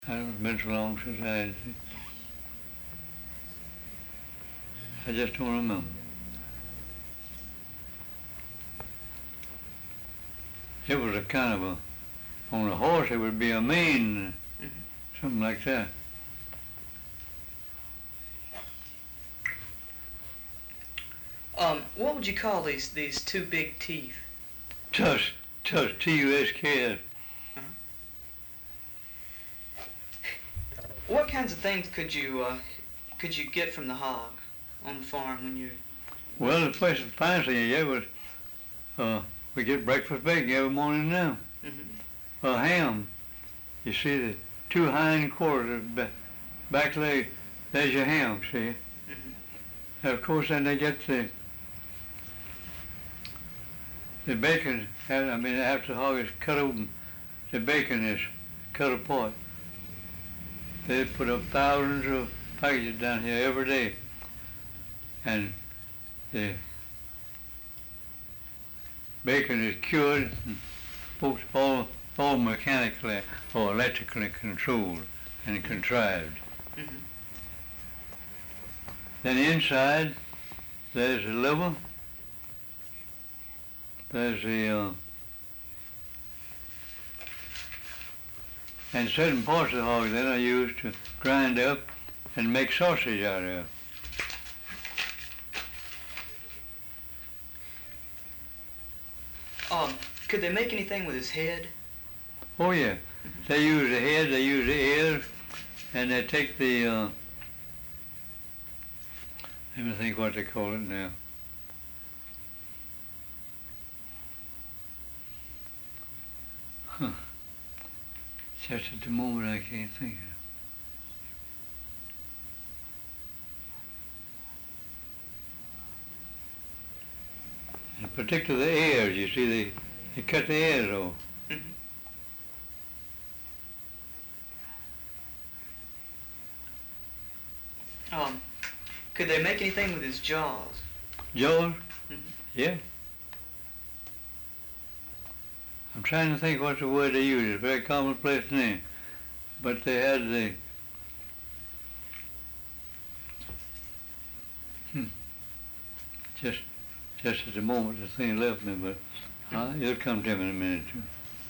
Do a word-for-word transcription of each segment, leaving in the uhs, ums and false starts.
It's been so long since I had it. I just don't remember. It was a kind of a, on a horse it would be a mane, mm-hmm. something like that. Um, what would you call these these two big teeth? Tusk, tusk, T U S K S. Uh-huh. What kinds of things could you uh, could you get from the hog on the farm when you? Well, the place that finds thing you get was uh, we get breakfast bacon every morning now. Mm-hmm. A ham. You see the two hind quarters, back leg. There's your ham. See. Mm-hmm. And of course, then they get the the bacon. I mean, after the hog is cut open, the bacon is cut apart. They put up thousands of packages down here every day, and the bacon is cured and folks all all mechanically or electrically controlled and contrived. Mm-hmm. Then inside there's the liver, there's the uh, and certain parts of the hog that are used to grind up and make sausage out of. Um, could they make anything with his head? Oh yeah, mm-hmm. They use the head, they use the ears, and they take the, uh, let me think what they call it now. Huh. Just at the moment I can't think of it. In particular the ears, you see, they, they cut the ears off. Mm-hmm. Um, could they make anything with his jaws? Jaws? Mm-hmm. Yeah. I'm trying to think what's the word they use. It's a very commonplace name. But they had the, hmm, just just at the moment the thing left me, but uh, it'll come to me in a minute too.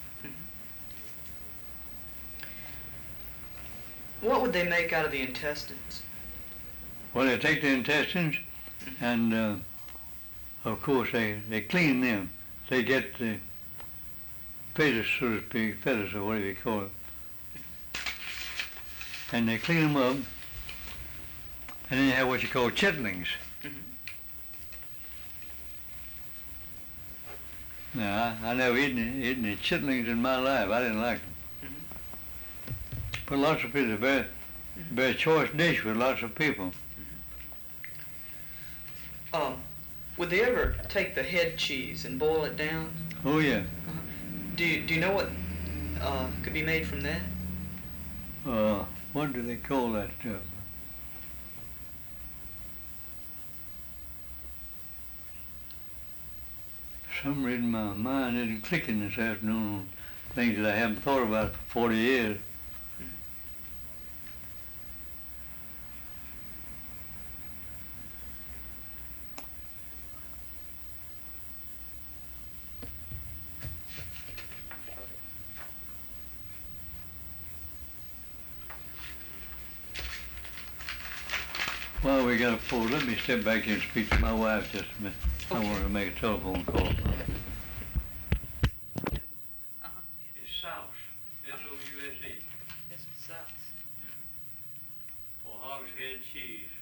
What would they make out of the intestines? Well, they take the intestines and uh, of course they, they clean them. They get the feathers, so to speak, feathers or whatever you call it. And they clean them up, and then you have what you call chitlings. Mm-hmm. Now, I, I never eaten, eaten any chitlings in my life. I didn't like them. Mm-hmm. But lots of people, it's a very, very choice dish with lots of people. Mm-hmm. Um, would they ever take the head cheese and boil it down? Oh, yeah. Uh-huh. Do you, do you know what uh, could be made from that? Uh, what do they call that stuff? For some reason my mind isn't clicking this afternoon on things that I haven't thought about for forty years. Well, we got a phone. Let me step back here and speak to my wife just a minute. Okay. I want to make a telephone call. Uh-huh. It's Souse. S O U S E. It's Souse. Yeah. For Hogshead cheese.